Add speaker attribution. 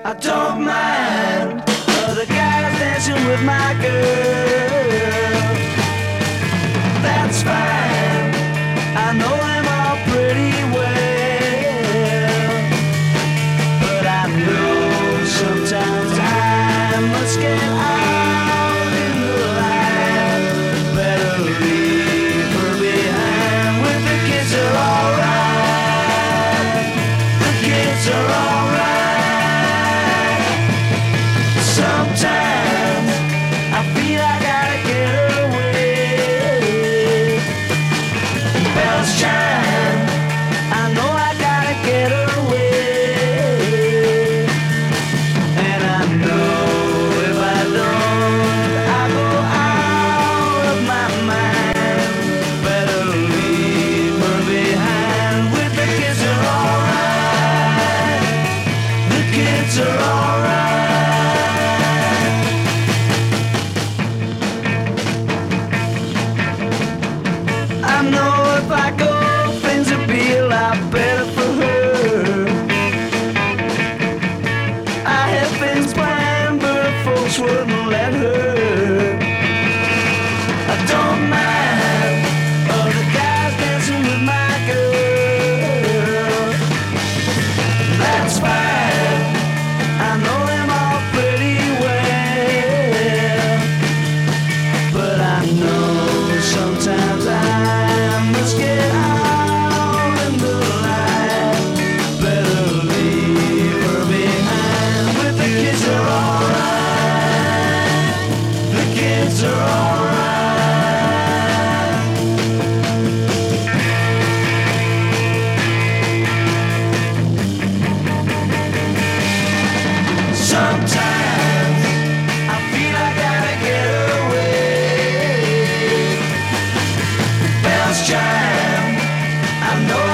Speaker 1: I don't mind other guys dancing with my girl. That's fine, I know them all pretty well. But I know sometimes I must get out in the light. Better leave her behind with the kids are alright. The kids are alright. Sometimes I feel I gotta get away. Bells chime, I know I gotta get away. And I know if I don't, I go out of my mind. Better leave her behind with the kids are alright. The kids are alright. I know if I go, things would be a lot better for her. I had things planned, but folks wouldn't let her. I don't mind other guys dancing with my girl. That's fine, I know them all pretty well. But I know sometimes I must get out in the light. Better leave her behind with the kids are alright. The kids are alright. Sometimes I feel I gotta get away. Bells chime, I know